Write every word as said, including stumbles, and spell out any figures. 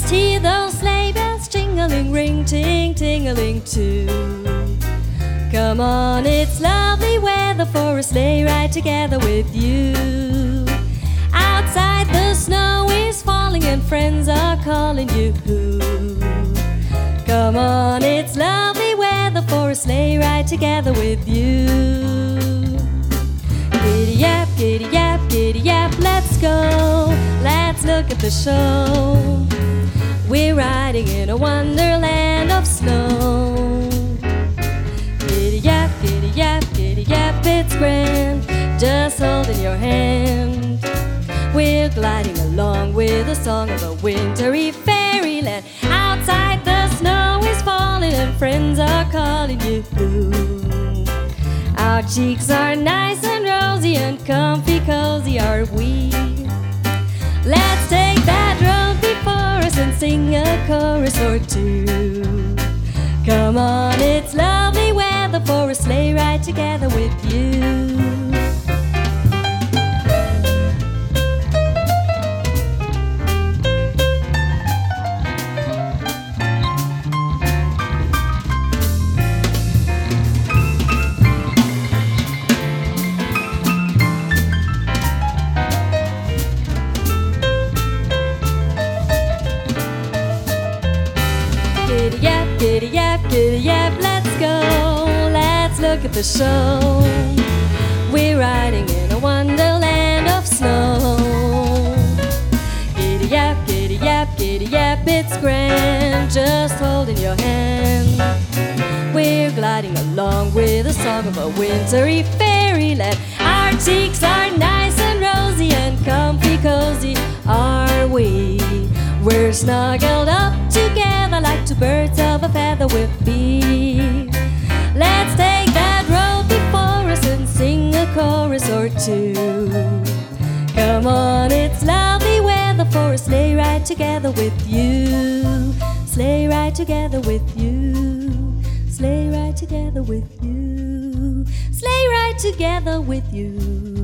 Just hear those sleigh bells jingling, ring, ting, tingling too. Come on, it's lovely weather for a sleigh ride together with you. Outside the snow is falling and friends are calling you. Come on, it's lovely weather for a sleigh ride together with you. Giddy yap, giddy yap, giddy yap, let's go. Let's look at the show. We're riding in a wonderland of snow. Giddy yap, giddy yap, giddy yap, it's grand, just holding your hand. We're gliding along with the song of a wintry fairyland. Outside the snow is falling and friends are calling you. Our cheeks are nice and rosy and comfy cozy are we. Let's take that road before us and sing a chorus or two. Come on, it's lovely weather for a sleigh ride together with you. Giddy yap, giddy yap, giddy yap, let's go. Let's look at the show. We're riding in a wonderland of snow. Giddy yap, giddy yap, giddy yap, it's grand, just holding your hand. We're gliding along with the song of a wintry fairyland. Our cheeks are nice and rosy and comfy cozy are we. We're snuggled up together like two birds of a feather will be. Let's take that road before us and sing a chorus or two. Come on, it's lovely weather for a sleigh ride together with you. Sleigh ride together with you. Sleigh ride together with you. Sleigh ride together with you.